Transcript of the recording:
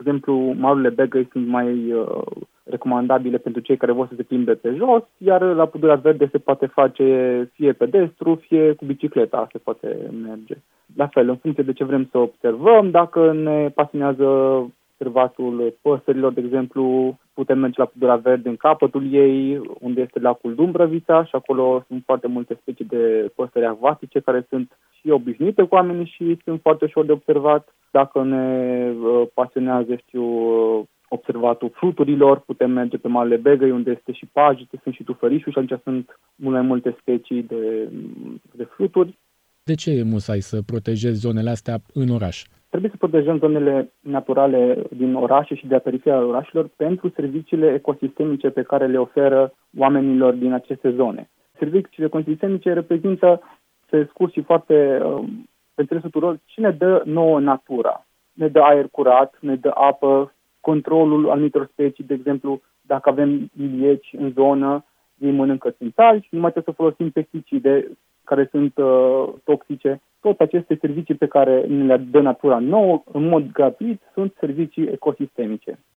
exemplu, malurile Begăi sunt mai recomandabile pentru cei care vor să se plimbe pe jos, iar la pădurea verde se poate face fie pedestru, fie cu bicicleta se poate merge. La fel, în funcție de ce vrem să observăm, dacă ne pasionează observatul păsărilor, de exemplu, putem merge la pădurea verde în capătul ei, unde este lacul Dumbrăvița și acolo sunt foarte multe specii de păsări acvatice care sunt și obișnuite cu oamenii și sunt foarte ușor de observat. Dacă ne pasionează, observatul fruturilor, putem merge pe Malele Begăi, unde este și pajite, sunt și tufărișuri și atunci sunt mult mai multe specii de fruturi. De ce e musai să protejezi zonele astea în oraș? Trebuie să protejăm zonele naturale din orașe și de periferia orașelor pentru serviciile ecosistemice pe care le oferă oamenilor din aceste zone. Serviciile ecosistemice reprezintă, pe scurt și foarte pe înțelesul tuturor, ce ne dă nouă natura. Ne dă aer curat, ne dă apă, controlul anumitor specii, de exemplu, dacă avem ilieci în zonă, ei mănâncă țânțari și nu mai trebuie să folosim pesticide care sunt toxice. Toate aceste servicii pe care ne le dă natura nouă, în mod gratuit, sunt servicii ecosistemice.